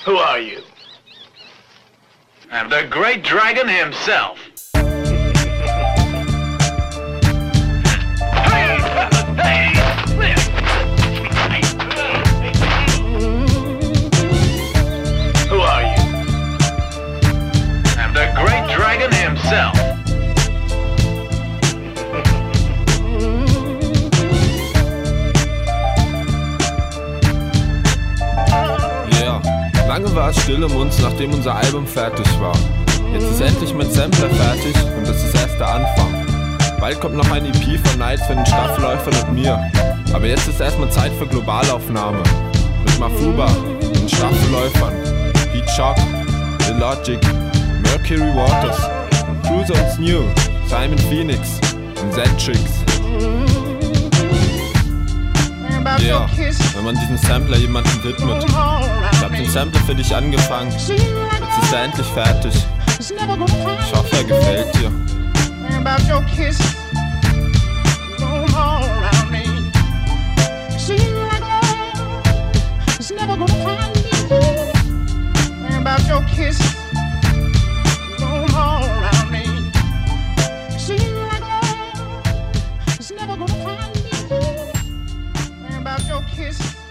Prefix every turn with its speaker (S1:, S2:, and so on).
S1: Who are you? I'm the great dragon himself. Who are you? I'm the great dragon himself.
S2: Lange war es still um uns, nachdem unser Album fertig war. Jetzt ist endlich mein Sampler fertig und das ist erst der Anfang. Bald kommt noch ein EP von Nights für den Staffelläufern und mir. Aber jetzt ist erstmal Zeit für Globalaufnahme. Mit Mafuba, den Staffelläufern, Pete Shock, The Logic, Mercury Waters, Cruiser und New, Simon Phoenix und Zentrix. Ja, wenn man diesen Sampler jemandem widmet. Ich hab den Sampler für dich angefangen, jetzt ist er endlich fertig. Ich hoffe, er gefällt dir.
S3: Kiss.